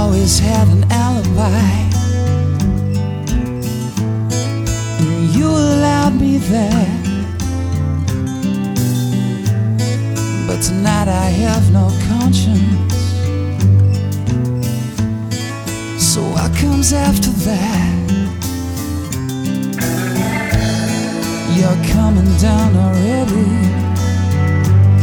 always had an alibi, and you allowed me there. But tonight I have no conscience. So what comes after that? You're coming down already.